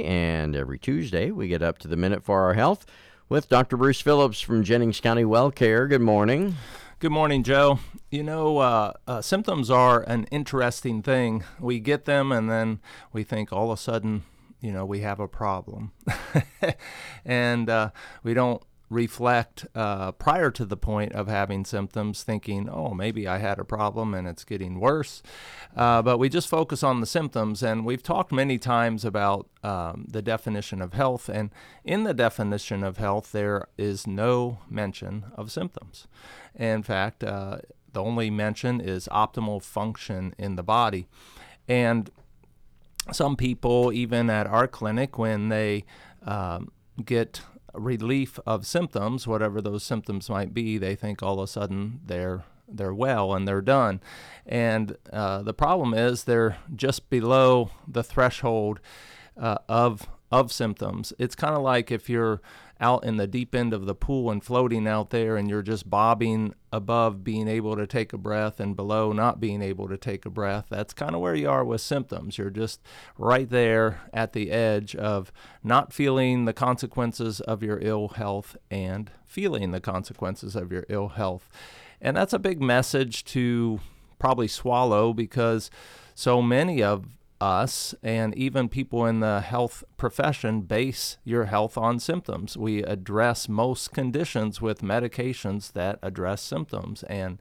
And every Tuesday, we get up to the minute for our health with Dr. Bruce Phillips from Jennings County WellCare. Good morning. Good morning, Joe. Symptoms are an interesting thing. We get them and then we think all of a sudden, we have a problem. And we don't reflect prior to the point of having symptoms thinking, oh, maybe I had a problem and it's getting worse. But we just focus on the symptoms. And we've talked many times about the definition of health. And in the definition of health, there is no mention of symptoms. In fact, the only mention is optimal function in the body. And some people, even at our clinic, when they get relief of symptoms, whatever those symptoms might be, they think all of a sudden they're well and they're done. And the problem is they're just below the threshold of symptoms. It's kind of like if you're out in the deep end of the pool and floating out there and you're just bobbing above being able to take a breath and below not being able to take a breath. That's kind of where you are with symptoms. You're just right there at the edge of not feeling the consequences of your ill health and feeling the consequences of your ill health. And that's a big message to probably swallow, because so many of us and even people in the health profession base your health on symptoms. We address most conditions with medications that address symptoms and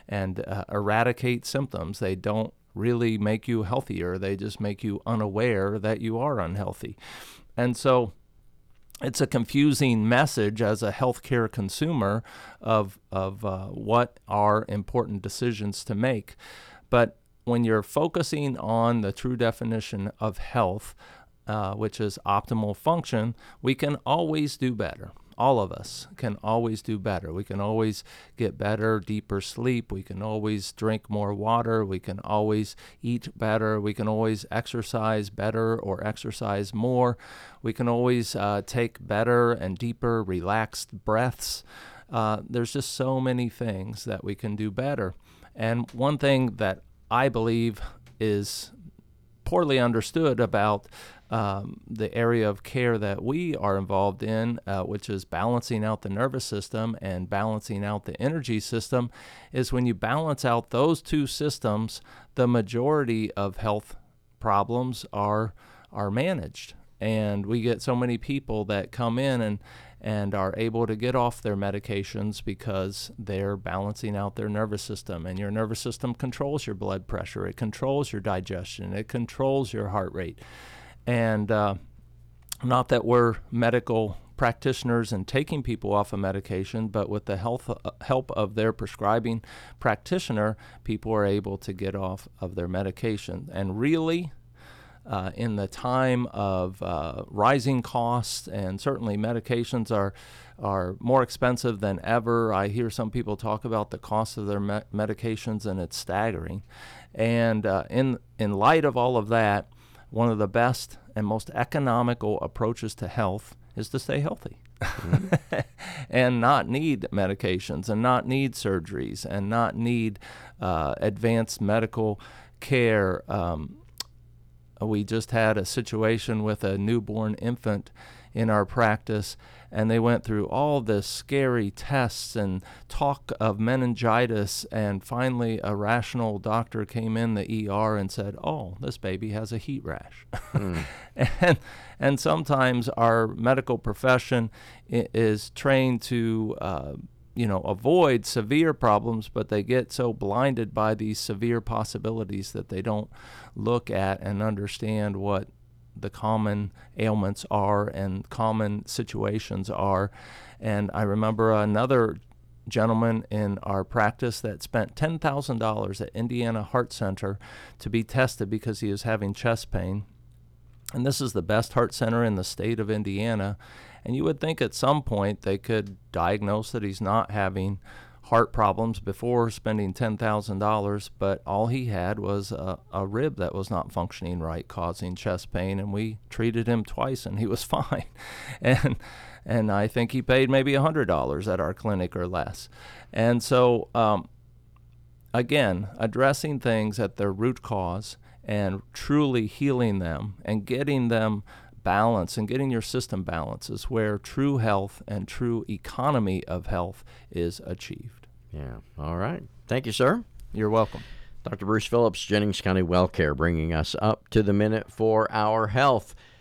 eradicate symptoms. They don't really make you healthier. They just make you unaware that you are unhealthy. And so it's a confusing message as a healthcare consumer of what are important decisions to make. But when you're focusing on the true definition of health, which is optimal function, we can always do better. All of us can always do better. We can always get better, deeper sleep. We can always drink more water. We can always eat better. We can always exercise better or exercise more. We can always take better and deeper, relaxed breaths. There's just so many things that we can do better. And one thing that I believe is poorly understood about the area of care that we are involved in, which is balancing out the nervous system and balancing out the energy system, is when you balance out those two systems, the majority of health problems are managed. And we get so many people that come in and are able to get off their medications because they're balancing out their nervous system. And your nervous system controls your blood pressure. It controls your digestion. It controls your heart rate. And not that we're medical practitioners and taking people off of medication, but with the help of their prescribing practitioner, people are able to get off of their medication. And really, in the time of rising costs, and certainly medications are more expensive than ever. I hear some people talk about the cost of their medications, and it's staggering. And in light of all of that, one of the best and most economical approaches to health is to stay healthy. Mm-hmm. And not need medications, and not need surgeries, and not need advanced medical care. We just had a situation with a newborn infant in our practice, and they went through all this scary tests and talk of meningitis, and finally a rational doctor came in the ER and said, oh, this baby has a heat rash. And sometimes our medical profession is trained to avoid severe problems, but they get so blinded by these severe possibilities that they don't look at and understand what the common ailments are and common situations are. And I remember another gentleman in our practice that spent $10,000 at Indiana Heart Center to be tested because he was having chest pain. And this is the best heart center in the state of Indiana. And you would think at some point they could diagnose that he's not having heart problems before spending $10,000, but all he had was a rib that was not functioning right, causing chest pain, and we treated him twice and he was fine. And I think he paid maybe $100 at our clinic or less. And so, again, addressing things at their root cause and truly healing them and getting them balance and getting your system balance is where true health and true economy of health is achieved. Yeah. All right. Thank you, sir. You're welcome. Dr. Bruce Phillips, Jennings County WellCare, bringing us up to the minute for our health.